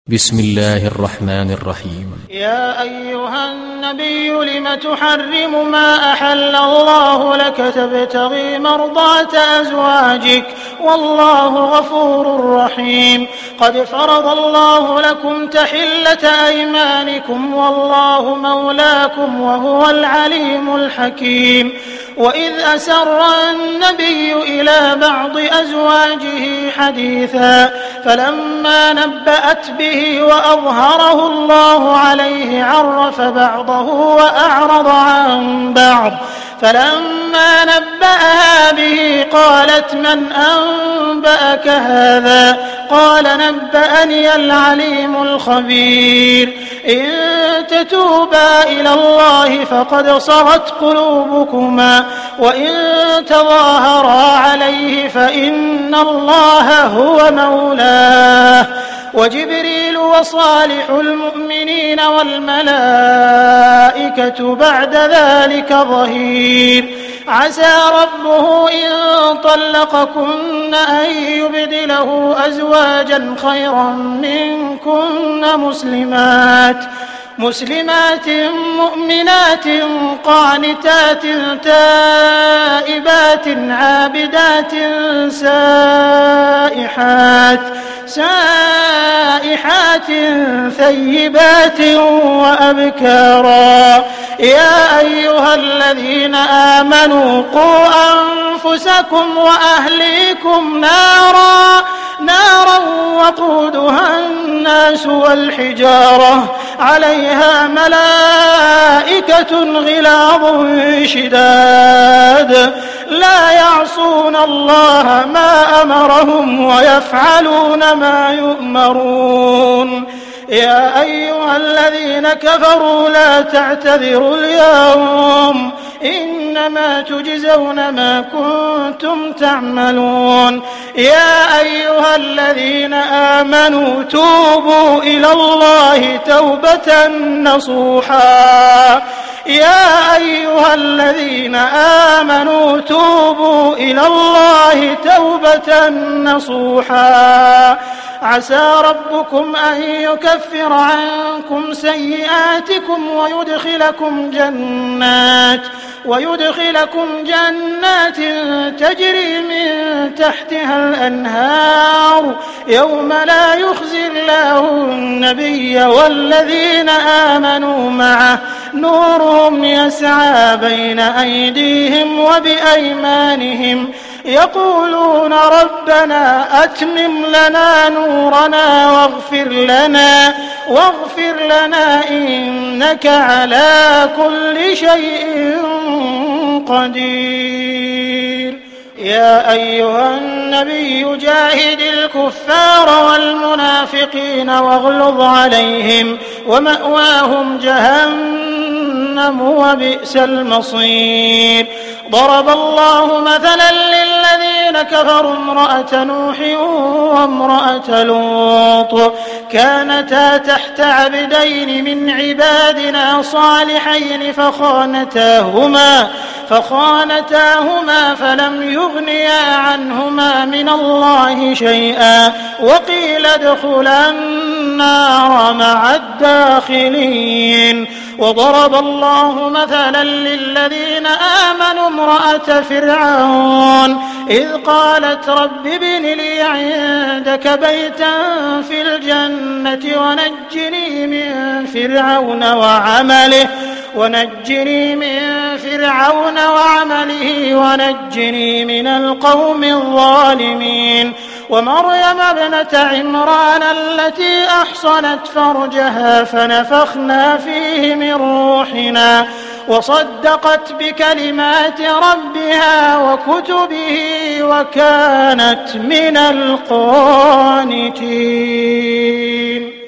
بسم الله الرحمن الرحيم. يا أيها النبي لم تحرم ما أحل الله لك تبتغي مرضات أزواجك والله غفور رحيم. قد فرض الله لكم تحلة أيمانكم والله مولاكم وهو العليم الحكيم. وإذ أسر النبي إلى بعض أزواجه حديثا فلما نبأت به وأظهره الله عليه عرف بعضه وأعرض عن بعض. فلما نبأها به قالت من أنبأك هذا؟ قال نبأني العليم الخبير. إن تتوبا إلى الله فقد صغت قلوبكما وإن تظاهرا عليه فإن الله هو مولاه وجبريل وصالح المؤمنين والملائكة بعد ذلك ظهير. عسى ربه إن طلقكن أن يبدله أزواجا خيرا منكن مسلمات مؤمنات قانتات تائبات عابدات سائحات ثيبات وأبكارا. يا أيها الذين آمنوا قوا أنفسكم وأهليكم نارا وقودها الناس والحجارة عليها ملائكة غلاظ شداد لا يعصون الله ما أمرهم ويفعلون ما يؤمرون. يا أيها الذين كفروا لا تعتذروا اليوم إنما تجزون ما كنتم تعملون. يا أيها الذين آمنوا توبوا إلى الله توبة نصوحا. يا أيها الذين آمنوا توبوا إلى الله توبة نصوحا. عسى ربكم أن يكفر عنكم سيئاتكم ويدخلكم جنات تجري من تحتها الأنهار يوم لا يخزي الله النبي والذين آمنوا معه نورهم يسعى بين أيديهم وبأيمانهم يقولون ربنا أتمم لنا نورنا واغفر لنا إنك على كل شيء قدير. يا أيها النبي جاهد الكفار والمنافقين واغلظ عليهم ومأواهم جهنم وبئس المصير. ضرب الله مثلا للذين كفروا امرأة نوح وامرأة لوط كانتا تحت عبدين من عبادنا صالحين فخانتاهما فلم يغنيا عنهما من الله شيئا وقيل ادخلا النار مع الداخلين. وضرب الله مثلا للذين آمنوا امرأة فرعون إذ قالت رب ابن لي عندك بيتا في الجنة ونجني من فرعون وعمله ونجني من القوم الظالمين. ومريم ابنة عمران التي أحصنت فرجها فنفخنا فيه من روحنا وصدقت بكلمات ربها وكتبه وكانت من القانتين.